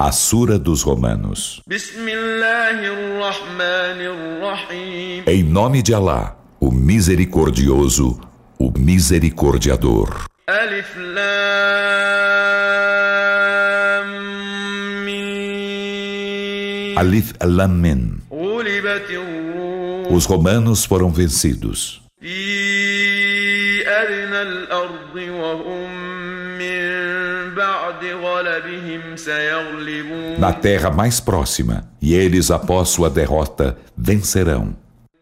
A Sura dos Romanos. Em nome de Alá, o Misericordioso, o Misericordiador. Alif Lam Mim. Alif Lam Mim. Os romanos foram vencidos. Na terra mais próxima, e eles, após sua derrota, vencerão.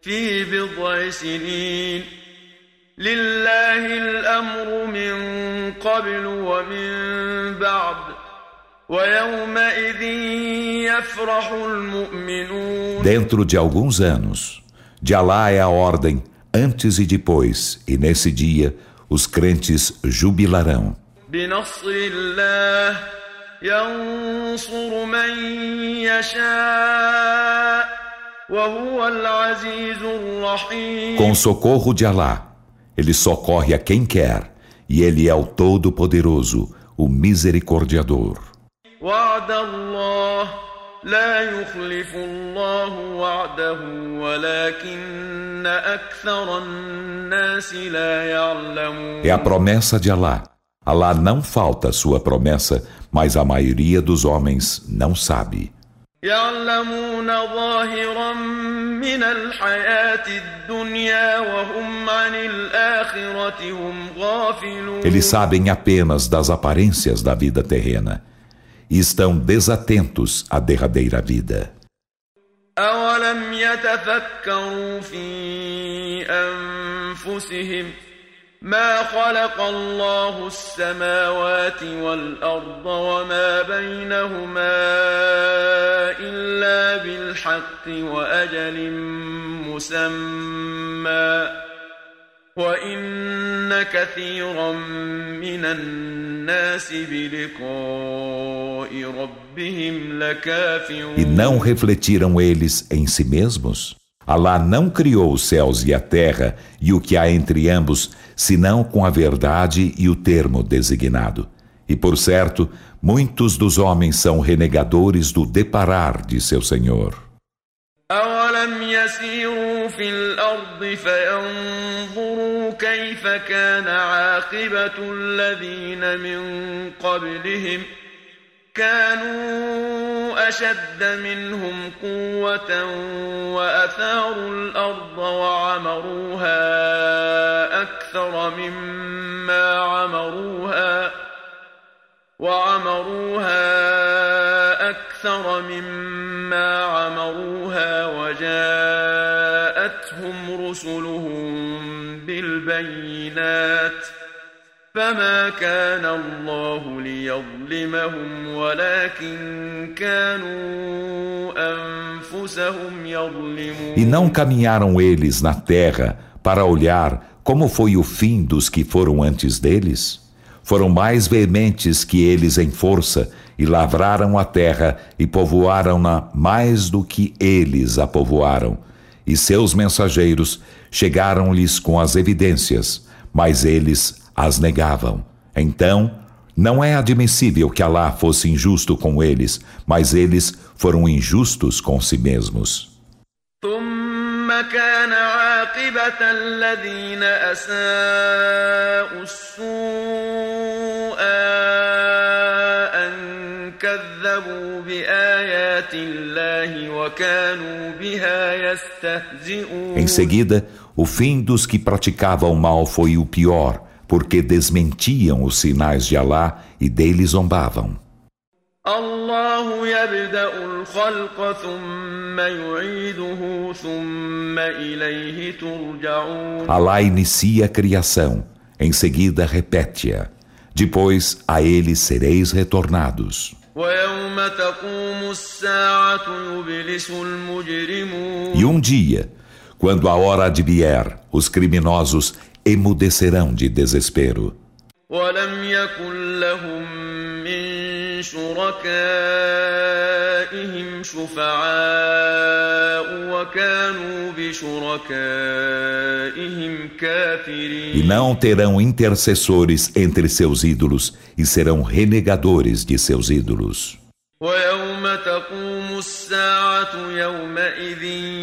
Dentro de alguns anos, de Alá é a ordem, antes e depois, e nesse dia os crentes jubilarão. Com o socorro de Alá, ele socorre a quem quer, e ele é o Todo-Poderoso, o Misericordiador. É a promessa de Alá. Alá não falta sua promessa, mas a maioria dos homens não sabe. Eles sabem apenas das aparências da vida terrena e estão desatentos à derradeira vida. أَوَلَمْ يَتَفَكَّرُوا فِي أَنفُسِهِمْ ما خلق الله السماوات والأرض وما بينهما إلا بالحق وأجل مسمى وإن كثيرا من الناس بلقاء ربهم لكافرون. E não refletiram eles em si mesmos? Alá não criou os céus e a terra e o que há entre ambos, senão com a verdade e o termo designado. E por certo, muitos dos homens são renegadores do deparar de seu Senhor. أَوَلَمْ يَسِيرُوا فِي الْأَرْضِ فَيَنظُرُوا كَيْفَ كَانَ عَاقِبَةُ الَّذِينَ مِنْ قَبْلِهِمْ كانوا أشد منهم قوة وأثاروا الأرض وعمروها أكثر مما عمروها وجاءتهم رسلهم بالبينات فما كان الله ليظلمهم ولكن كانوا أنفسهم يظلمون. E não caminharam eles na terra para olhar como foi o fim dos que foram antes deles? Foram mais veementes que eles em força e lavraram a terra e povoaram-na mais do que eles a povoaram. E seus mensageiros chegaram-lhes com as evidências, mas eles as negavam. Então, não é admissível que Alá fosse injusto com eles, mas eles foram injustos com si mesmos. ثم كان عاقبة الذين أساءوا السوء أن كذبوا بآيات الله وكانوا بها يستهزئون. Em seguida, o fim dos que praticavam o mal foi o pior, porque desmentiam os sinais de Alá e dele zombavam. الله يبدأ الخلق ثم يعيده ثم إليه ترجعون. Alá inicia a criação, em seguida repete-a. Depois a ele sereis retornados. ويوم تقوم الساعة يبلس المجرمون. E um dia, quando a hora advier, os criminosos emudecerão de desespero. ولم يكن لهم من شركائهم شفعاء وكانوا بشركائهم كافرين. E não terão intercessores entre seus ídolos e serão renegadores de seus ídolos. ويوم تقوم الساعة يومئذ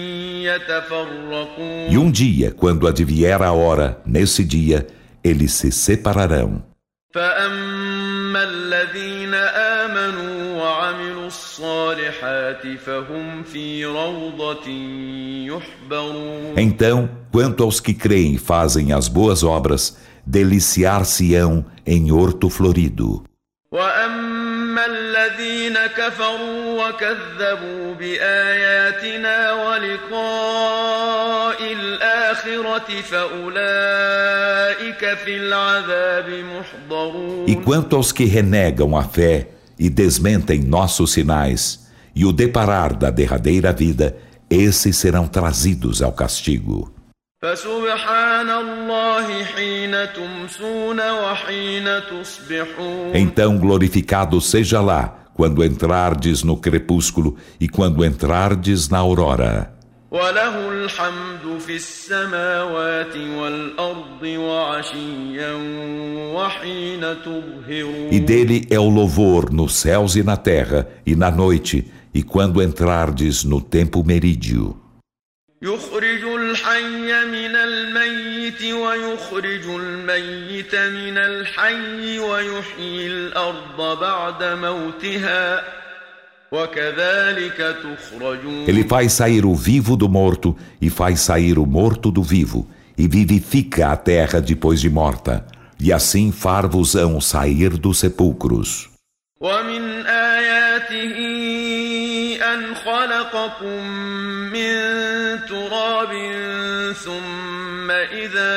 E يتفرقون dia, quando advier a hora, nesse dia, eles se separarão. فأما الذين آمنوا وعملوا الصالحات فهم في روضة يحبرون Então, quanto aos que creem e fazem as boas obras, deliciar-se-ão em horto florido. وأما الذين كفروا وكذبوا بآياتنا ولقاء الآخرة فأولئك في العذاب محضرون E quanto aos que renegam a fé e desmentem nossos sinais, e o deparar da derradeira vida, esses serão trazidos ao castigo. فسبحان الله حين تمسون وحين تصبحون Então glorificado seja lá, quando entrardes no crepúsculo e quando entrardes na aurora. وله الحمد في السماوات والأرض وعشيا وحين تظهرون E dele é o louvor nos céus e na terra, e na noite, e quando entrardes no tempo merídio. يخرج الحي من الميت ويخرج الميت من الحي ويحيي الأرض بعد موتها وكذلك تخرجون Ele faz sair o vivo do morto e faz sair o morto do vivo, e vivifica a terra depois de morta, e assim far-vos-ão sair dos sepulcros. ومن آياته أن خلقكم من تراب ثم إذا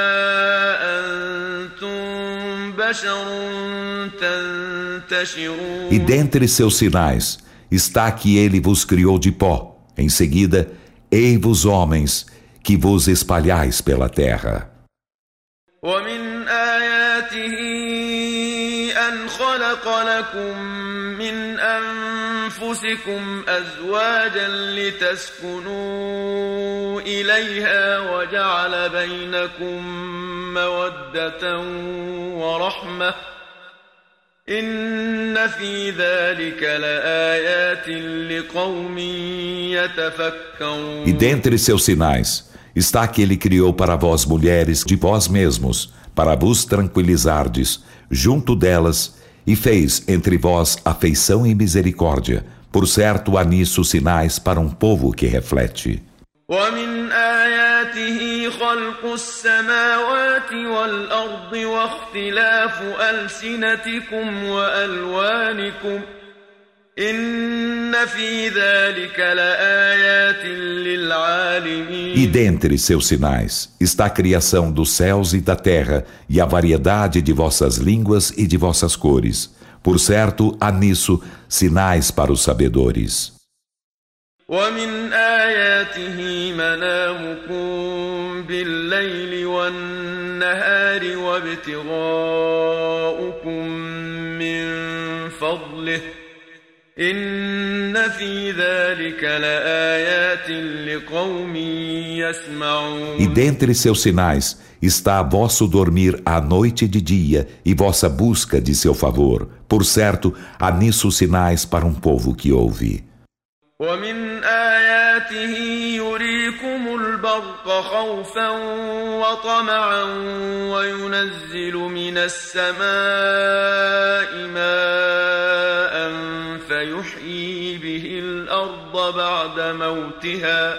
أنتم بشر تنتشرون E dentre seus sinais está que ele vos criou de pó. Em seguida, ei-vos homens, que vos espalhais pela terra. ومن آياته أن خلق لكم من أنفسكم أزواجا لتسكنوا إليها وجعل بينكم مودة ورحمة إن في ذلك لآيات لقوم يتفكرون E dentre seus sinais está que ele criou para vós mulheres de vós mesmos, para vos tranquilizardes, junto delas, e fez entre vós afeição e misericórdia. Por certo, há nisso sinais para um povo que reflete. ومن آياته خلق السماوات والأرض واختلاف ألسنتكم وألوانكم إن في ذلك لآيات للعالمين E dentre seus sinais está a criação dos céus e da terra, e a variedade de vossas línguas e de vossas cores. Por certo, há nisso sinais para os sabedores. ومن آياته منامكم بالليل والنهار وابتغاؤكم من فضله إن في ذلك لآيات لقوم يسمعون E dentre seus sinais está vosso dormir à noite e de dia, e vossa busca de seu favor. Por certo, há nisso sinais para um povo que ouve. ومن آياته يريكم البرق خوفا وطمعا وينزل من السماء ماء فيحيي به الأرض بعد موتها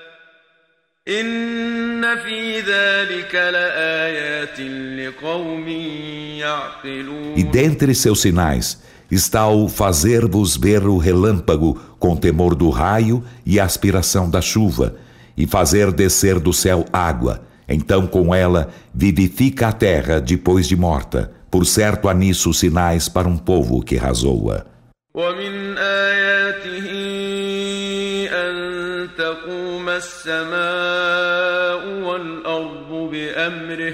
إن في ذلك لآيات لقوم يعقلون E dentre seus sinais está o fazer-vos ver o relâmpago com temor do raio e a aspiração da chuva, e fazer descer do céu água. Então com ela vivifica a terra depois de morta. Por certo há nisso sinais para um povo que razoa. ومن آياته أن تقوم السماء والأرض بأمره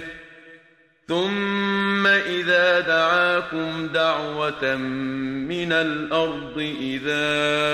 ثم إذا دعاكم دعوة من الأرض إذا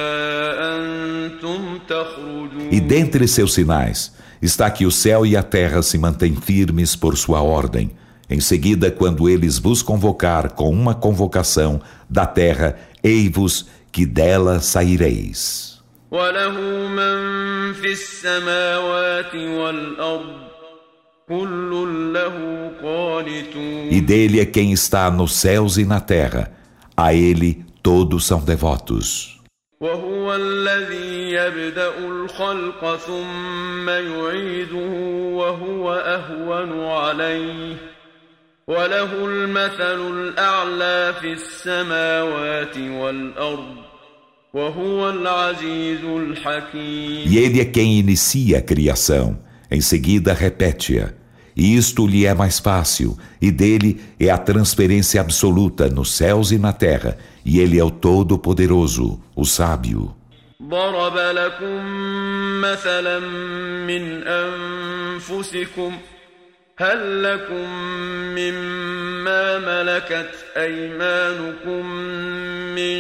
أنتم تخرجون E dentre seus sinais está que o céu e a terra se mantêm firmes por sua ordem. Em seguida, quando eles vos convocar com uma convocação da terra, ei-vos que dela saireis. وله من في السماوات والأرض كل له قانتون. E dele é quem está nos céus e na terra. A ele todos são devotos. وهو الذي يبدأ الخلق ثم يعيده وهو أهون عليه وله المثل الأعلى في السماوات والأرض وهو العزيز الحكيم. E ele é quem inicia a criação, em seguida repete-a. E isto lhe é mais fácil, e dele é a transferência absoluta nos céus e na terra, e ele é o Todo-Poderoso, o Sábio. ضرب لكم مثلا من أنفسكم هل لكم مما ملكت أيمانكم من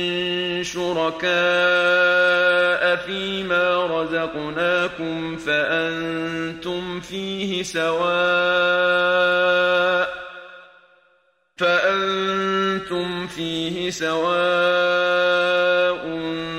شركاء فيما رزقناكم فأنتم فيه سواء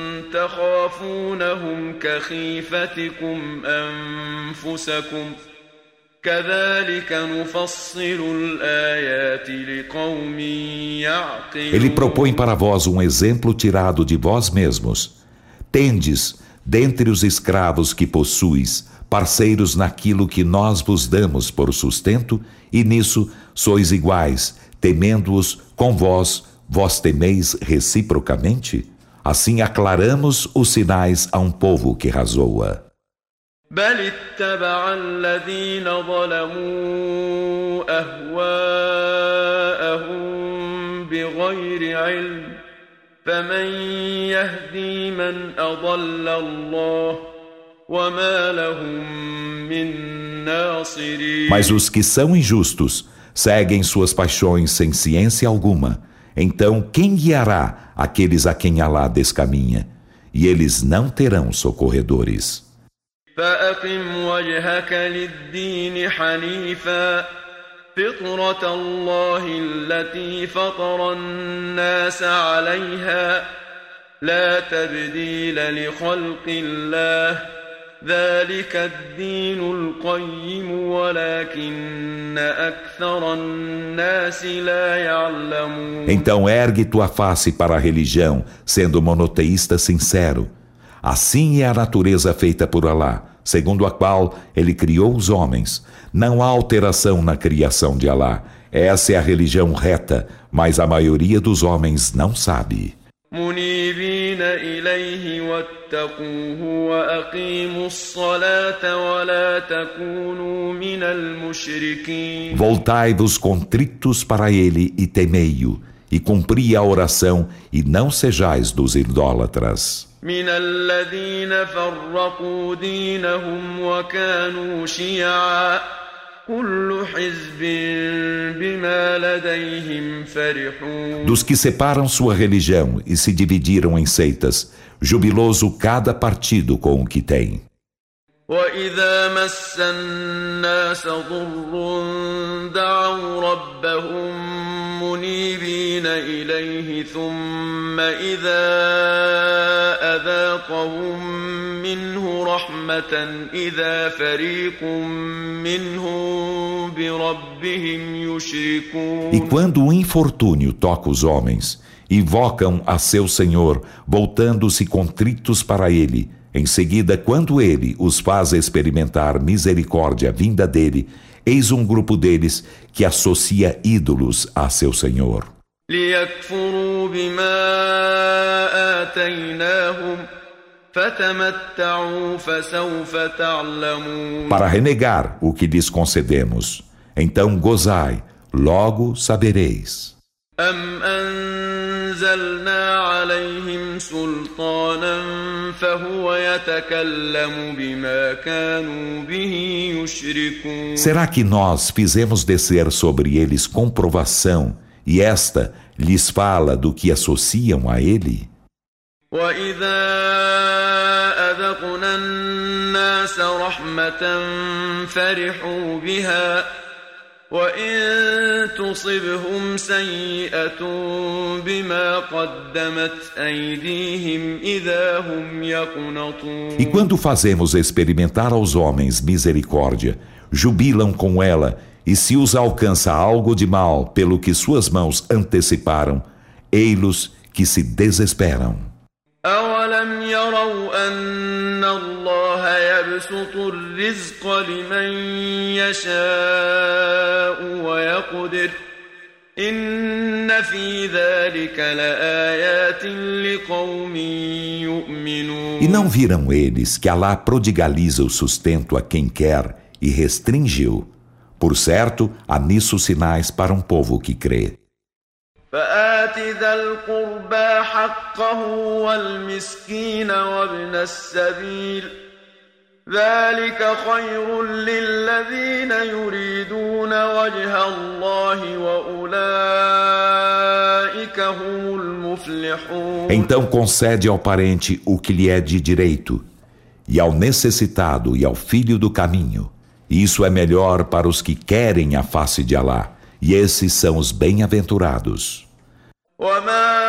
تخافونهم كخيفتكم أنفسكم كذلك نفصل الآيات لقوم يعقلون. Ele propõe para vós um exemplo tirado de vós mesmos. Tendes, dentre os escravos que possuis, parceiros naquilo que nós vos damos por sustento, e nisso sois iguais, temendo-os com vós, vós temeis reciprocamente? Assim aclaramos os sinais a um povo que razoa. بل اتبع الذين ظلموا أهواءهم بغير علم فمن يهدي من أضل الله وما لهم من ناصرين. Mas os que são injustos seguem suas paixões sem ciência alguma. Então quem guiará aqueles a quem Alá descaminha? E eles não terão socorredores. فأقم وجهك للدين حنيفا فطرة الله التي فطر الناس عليها لا تبديل لخلق الله ذلك الدين القيم ولكن أكثر الناس لا يعلمون. Então ergue tua face para a religião, sendo monoteísta sincero. Assim é a natureza feita por Alá, segundo a qual ele criou os homens. Não há alteração na criação de Alá. Essa é a religião reta, mas a maioria dos homens não sabe. منيبين إليه واتقوه وأقيموا الصلاة ولا تكونوا من المشركين. Voltai-vos contritos para ele e temei-o, e cumpri a oração, e não sejais dos idólatras. من الذين فرقوا دينهم وكانوا شيعا كل حزب بما لديهم فرحون. Dos que separam sua religião e se dividiram em seitas, jubiloso cada partido com o que tem. وإذا مس الناس ضر دعوا ربهم منيبين إليه ثم إذا أذاقهم منه رحمة إذا فريق منهم بربهم يشركون. E quando o infortúnio toca os homens, invocam a seu Senhor, voltando-se contritos para ele. Em seguida, quando ele os faz experimentar misericórdia vinda dele, eis um grupo deles que associa ídolos a seu Senhor. ليكفروا بما آتيناهم فتمتعوا فسوف تعلمون. Para renegar o que lhes concedemos. Então gozai, logo sabereis. أم أنزلنا عليهم سلطانا فهو يتكلم بما كانوا به يشركون. Será que nós fizemos descer sobre eles comprovação e esta lhes fala do que associam a ele? وإذا أذقنا الناس رحمة فرحوا بها وإن تصبهم سيئة بما قدمت أيديهم إذا هم يقنطون. E quando fazemos experimentar aos homens misericórdia, jubilam com ela, e se os alcança algo de mal pelo que suas mãos anteciparam, ei-los que se desesperam. أولم يروا أن الله يبسط الرزق لمن يشاء ويقدر إن في ذلك لآيات لقوم يؤمنون. E não viram eles que Alá prodigaliza o sustento a quem quer e restringe-o? Por certo, há nisso sinais para um povo que crê. فآت ذا القربى حقه والمسكين وابن السبيل ذلك خير للذين يريدون وجه الله وأولئك هم المفلحون. Então concede ao parente o que lhe é de direito, e ao necessitado e ao filho do caminho. Isso é melhor para os que querem a face de Alá. E esses são os bem-aventurados. وما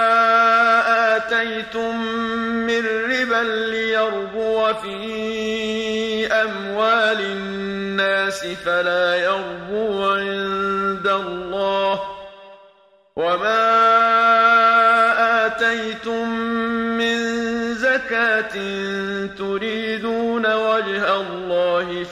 آتيتم من ربا ليربو في أموال الناس فلا يربو عند الله وما آتيتم من زكاة تريدون وجه الله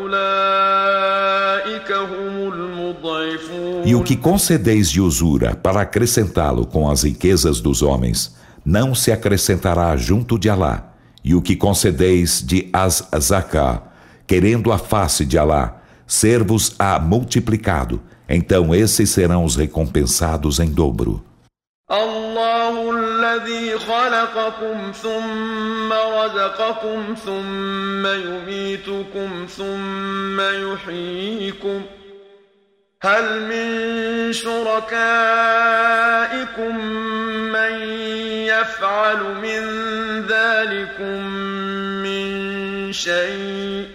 فأولئك هم المضعفون. E o que concedeis de usura para acrescentá-lo com as riquezas dos homens, não se acrescentará junto de Alá. E o que concedeis de az-zaká, querendo a face de Alá, ser-vos-á multiplicado, então esses serão os recompensados em dobro. الله الذي خلقكم ثم رزقكم ثم يميتكم ثم يحييكم هل من شركائكم من يفعل من ذلكم من شيء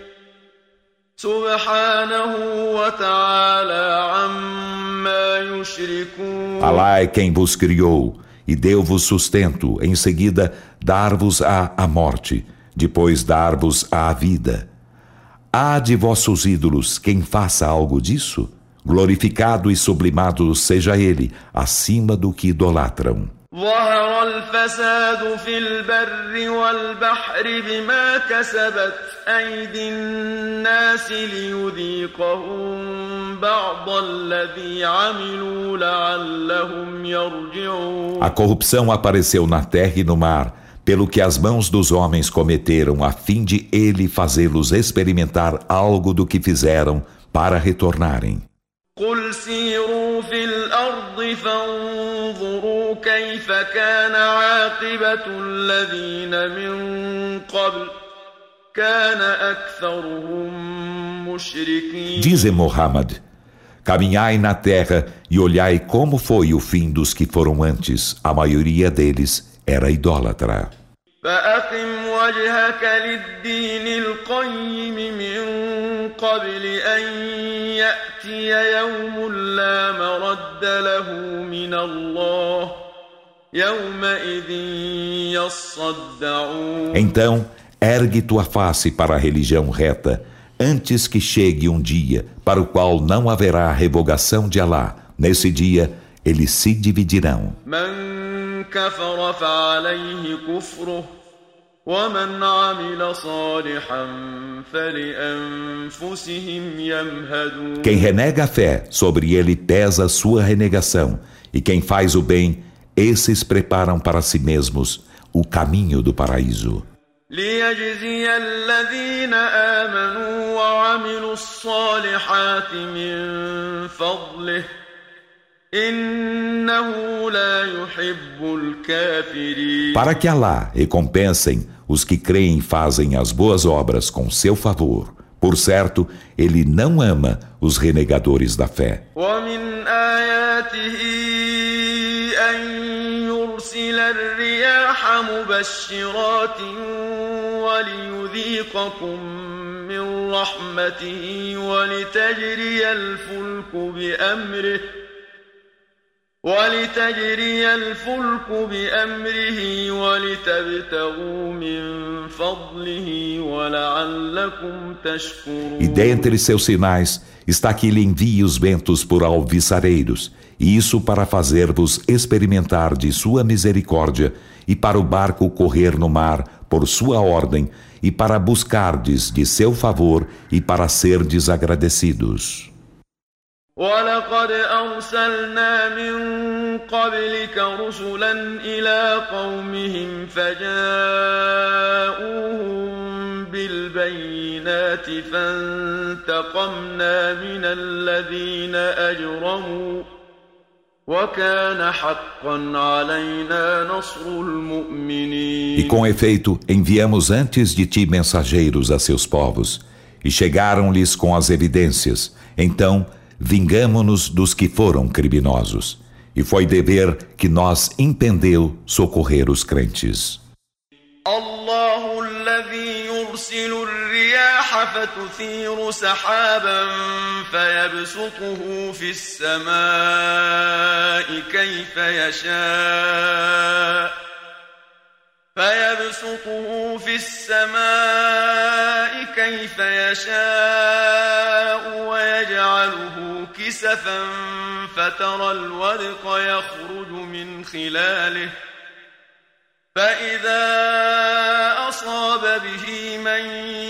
سبحانه وتعالى عما يشركون. Alá é quem vos criou e deu-vos sustento, em seguida dar-vos-á a morte, depois dar-vos a vida. Há de vossos ídolos quem faça algo disso? Glorificado e sublimado seja ele, acima do que idolatram. ظهر الفساد في البر والبحر بما كسبت أيدي الناس ليذيقهم بعض الذي عملوا لعلهم يرجعون. A corrupção apareceu na terra e no mar, pelo que as mãos dos homens cometeram, a fim de ele fazê-los experimentar algo do que fizeram para retornarem. قل سيروا في الأرض فانظروا كيف كان عاقبة الذين من قبل كان أكثرهم مشركين. Dize Muhammad, caminhai na terra e olhai como foi o fim dos que foram antes. A maioria deles era idólatra. فأقم وجهك للدين القيم من قبل أن يأتي يوم لا مرد له من الله يومئذ يصدعون. Então, ergue tua face para a religião reta, antes que chegue um dia para o qual não haverá revogação de Alá. Nesse dia, eles se dividirão. من كفر فعليه كفره ومن عمل صالحا فلأنفسهم يمهدون. Quem renega a fé, sobre ele pesa a sua renegação, e quem faz o bem, esses preparam para si mesmos o caminho do paraíso. ليجزي الذين آمنوا وعملوا الصالحات من فضله إنه لا يحب الكافرين. Para que Alá recompensem os que creem e fazem as boas obras com seu favor. Por certo, ele não ama os renegadores da fé. ومن آياته أن يرسل الرياح مبشرات وليذيقكم من رحمته ولتجري الفلك بأمره ولتبتغوا من فضله ولعلكم تشكرون. E dentre seus sinais está que ele envia os ventos por alviçareiros, e isso para fazer-vos experimentar de sua misericórdia, e para o barco correr no mar por sua ordem, e para buscardes de seu favor, e para serdes agradecidos. ولقد أرسلنا من قبلك رسلا إلى قومهم فجاءوهم بالبينات فانتقمنا من الذين أجرموا وكان حقا علينا نصر المؤمنين. E com efeito, enviamos antes de ti mensageiros a seus povos, e chegaram-lhes com as evidências. Então, vingamo-nos dos que foram criminosos. E foi dever que nós impendeu socorrer os crentes. الله الذي يرسل الرياح فتثير سحابا فيبسطه في السماء كيف يشاء ويجعله كسفا فترى الودق يخرج من خلاله فإذا أصاب به من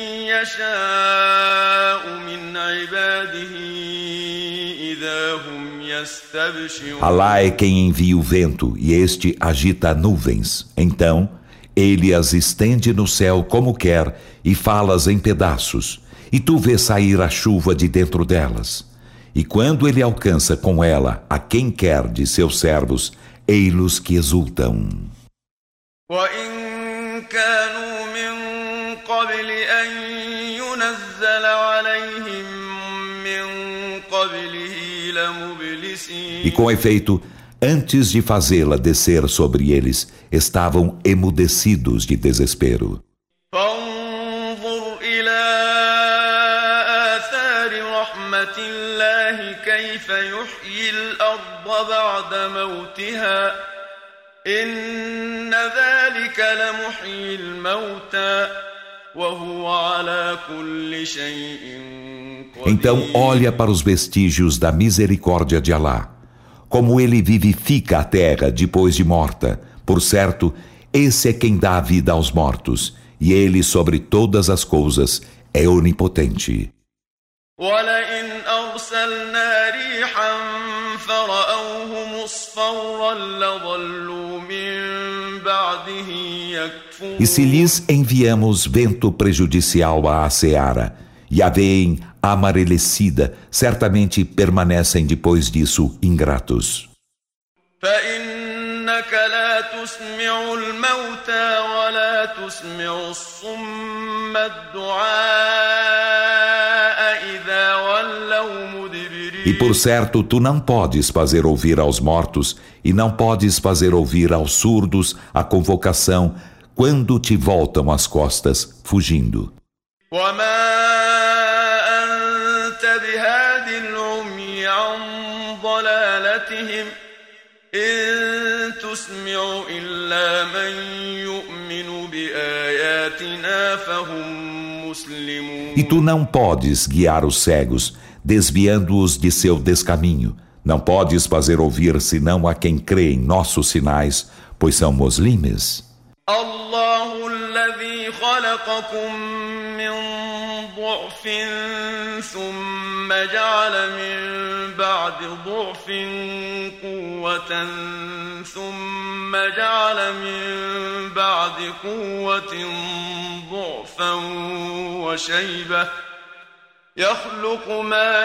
يشاء من عباده إذا هم يستبشرون. Alá é quem envia o vento e este agita nuvens. Então, ele as estende no céu como quer e fá-las em pedaços. E tu vês sair a chuva de dentro delas. E quando ele alcança com ela a quem quer de seus servos, ei-los que exultam. وإن كانوا من قبل أن ينزل عليهم من قبله لمبلسين. E com efeito, antes de fazê-la descer sobre eles, estavam emudecidos de desespero. فانظر إلى آثار رحمة الله كيف يحيي الأرض بعد موتها إن ذلك لمحيي الموتى وهو على كل شيء قدير. Então olha para os vestígios da misericórdia de Alá, como ele vivifica a terra depois de morta. Por certo, esse é quem dá a vida aos mortos, e ele sobre todas as coisas é onipotente. ولئن أرسلنا ريحا فرأوه مصفرا لظلوا من بعده يكفرون. E se lhes enviamos vento prejudicial à seara, e a veem amarelecida, certamente permanecem depois disso ingratos. فإنك لا تسمع الموتى ولا تسمع الصم الدعاء إذا ولوا مدبرين. E por certo, tu não podes fazer ouvir aos mortos, e não podes fazer ouvir aos surdos a convocação quando te voltam as costas, fugindo. وما أنت بهاد العمي عن ضلالتهم إن تسمع إلا من يؤمن بآياتنا فهم مسلمون. E tu não podes guiar os cegos, desviando-os de seu descaminho. Não podes fazer ouvir senão a quem crê em nossos sinais, pois são muslimes. الله الذي خلقكم من ضعف ثم جعل من بعد ضعف قوة ثم جعل من بعد قوة ضعفا وشيبة يخلق ما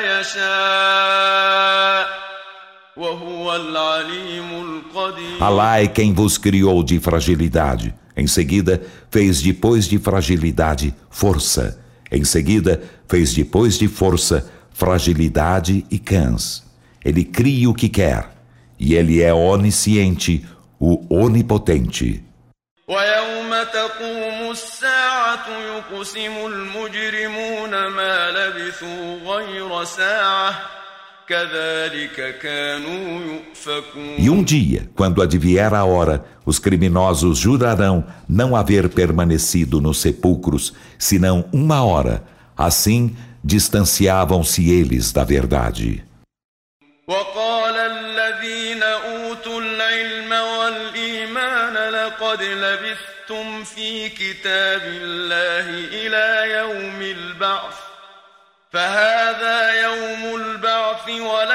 يشاء وهو العليم القدير. Alá é quem vos criou de fragilidade. Em seguida, fez depois de fragilidade força. Em seguida, fez depois de força fragilidade e cãs. Ele cria o que quer. E ele é onisciente, o onipotente. ويوم تقوم الساعة يقسم المجرمون ما لبثوا غير ساعة كذلك كانوا يؤفكون. E dia, quando advier a hora, os criminosos jurarão não haver permanecido nos sepulcros, senão 1 hora. Assim, distanciavam-se eles da verdade. وقال الذين أوتوا العلم والإيمان لقد لبثتم في كتاب الله إلى يوم البعث فهذا يوم البعث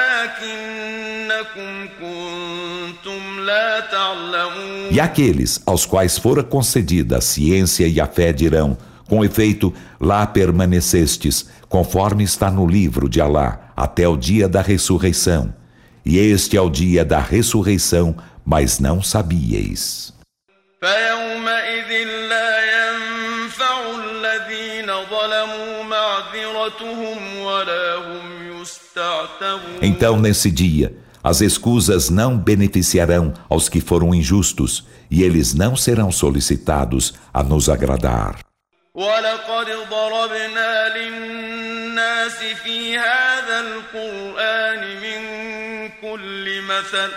ولكنكم كنتم لا تعلمون. E aqueles aos quais fora concedida a ciência e a fé dirão: com efeito, lá permanecestes, conforme está no livro de Alá, até o dia da ressurreição. E este é o dia da ressurreição, mas não sabíeis. فيومئذ لا ينفع الذين ظلموا معذرتهم ولا هم يستعتبون. Então, nesse dia, as escusas não beneficiarão aos que foram injustos, e eles não serão solicitados a nos agradar. ولقد ضربنا للناس في هذا القرآن من كل مثل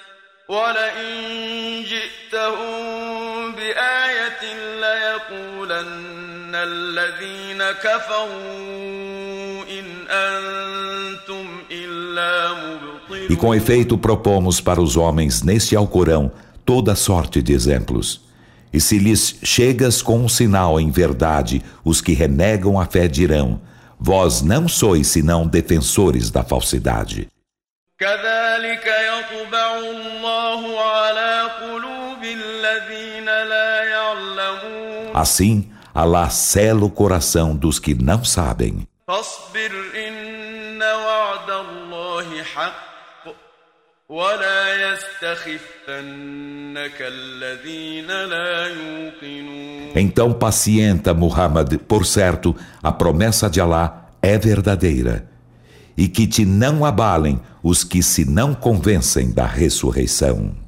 ولئن جئتهم بآية ليقولن الذين كفروا إن أنتم إلا مبطلون. E com efeito propomos para os homens neste Alcorão toda sorte de exemplos. E se lhes chegas com um sinal em verdade, os que renegam a fé dirão: vós não sois senão defensores da falsidade. كذلك يطبع الله على قلوب الذين لا يعلمون. Assim, Alá sela o coração dos que não sabem. فاصبر إن وعد الله حق ولا يستخفنك الذين لا يوقنون. Então pacienta, Muhammad, por certo, a promessa de Alá é verdadeira. E que te não abalem os que se não convencem da ressurreição.